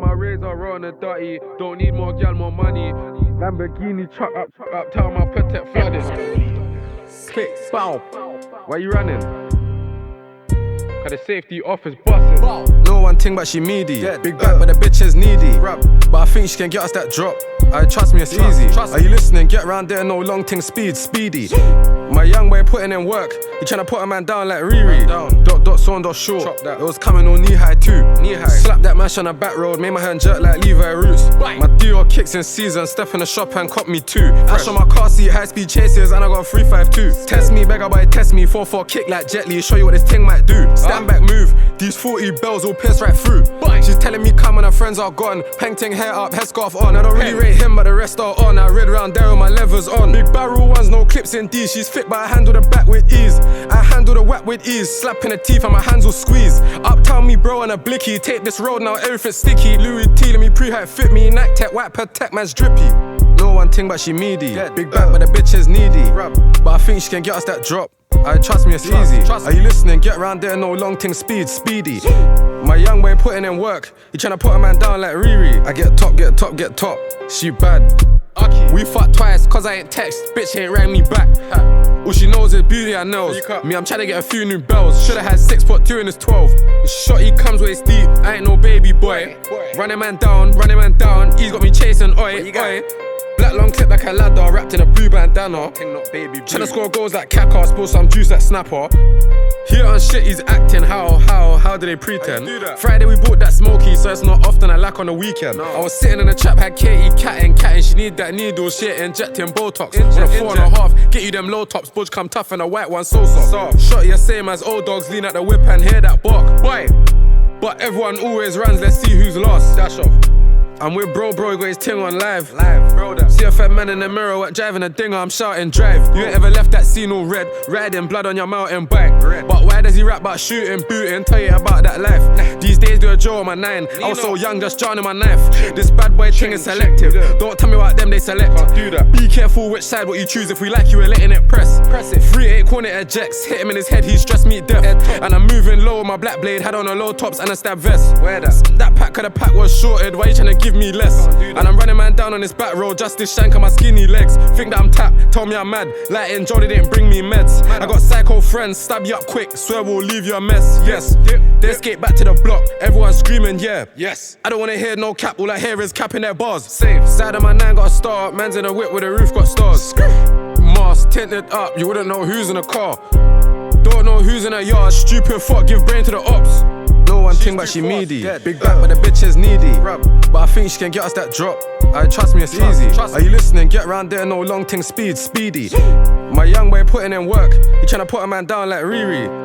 my razor on and dirty. Don't need more gal, more money. Lamborghini truck up, tell my protect flooded. Click, bow. Why you running? Cause the safety office busting. No one ting but she meaty. Big back but the bitch is needy. But I think she can get us that drop. I trust me, it's easy. Are you listening? Get round there, no long ting speedy. My young boy putting in work. He tryna put a man down like Riri. Dot son dot short. It was coming on knee high too. Slap that mash on the back road, made my hand jerk like Levi Roots. My Dior kicks in season, step in the shop and cop me two. Flash on my car seat, high speed chases, and I got a 352. Test me, beggar boy, test me. 4-4 kick like Jet Li, show you what this ting might do. Stand back, move. These 40 bells will pierce right through. She's telling me come and her friends are gone. Peng ting hair up, headscarf on. I don't really rate him, but the rest are on. I read round there with my levers on. Big barrel ones, no clips in D. She's fit, but I handle the back with ease. I handle the whack with ease. Slap in the teeth and my hands will squeeze. Uptown me bro and a blicky. Take this road now, everything's sticky. Louis T, let me pre-hype fit me. Nike tech, white protect, man's drippy. No one ting but she meaty. Big back but the bitch is needy. But I think she can get us that drop. I trust me, it's easy. Are you listening? Get round there, no long ting speedy. My young boy putting in work. He tryna put a man down like Riri. I get top. She bad. We fucked twice, cause I ain't text. Bitch ain't rang me back. All she knows is beauty and nails. Me, I'm tryna get a few new bells. Should've had 6'2" in his 12. The shotty comes waist deep. I ain't no baby boy. Running man down. He's got me chasing, oi. Black long clip like a ladder, wrapped in a blue bandana. Tryna score goals like Kaka, spill some juice like Snapper. Here on shit he's acting, how do they pretend? Friday we bought that smoky, so it's not often I lack on the weekend. I was sitting in the trap, had Katie catting, she need that needle, shit injecting Botox. On a 4.5, get you them low tops, budge come tough and a white one so soft. Shot you same as old dogs, lean at the whip and hear that bark. Boy, but everyone always runs, let's see who's lost. Dash off. I'm with bro, got his ting on live. See a fat man in the mirror, what driving a dinger, I'm shouting drive. You ain't ever left that scene all red, riding blood on your mountain bike. But why does he rap about shooting, booting, tell you about that life? These days do a jaw on my 9, I was so young, just drowning my knife. This bad boy thing is selective, don't tell me about them, they select. Be careful which side what you choose, if we like you, we're letting it press it. 3-8 corner ejects, hit him in his head, he stressed me death. And I'm moving low with my black blade, had on a low tops and a stab vest. That pack of the pack was shorted, why you tryna give me less? And I'm running man down on this back road, just this shank on my skinny legs. Think that I'm tapped, tell me I'm mad. Lighting Jody didn't bring me meds. I got psycho friends, stab you up quick, swear we'll leave you a mess. Yes, they escape back to the block, everyone screaming, yeah. Yes, I don't wanna hear no cap, all I hear is capping their bars. Safe, side of my 9 got a star, man's in a whip with the roof got stars. Mask tinted up, you wouldn't know who's in the car. Don't know who's in the yard, stupid fuck, give brain to the ops. No one ting but she meaty. Big back but the bitch is needy. But I think she can get us that drop. I trust me, it's easy. Are you listening? Get round there, no long ting speedy. My young boy putting in work. He tryna put a man down like Riri.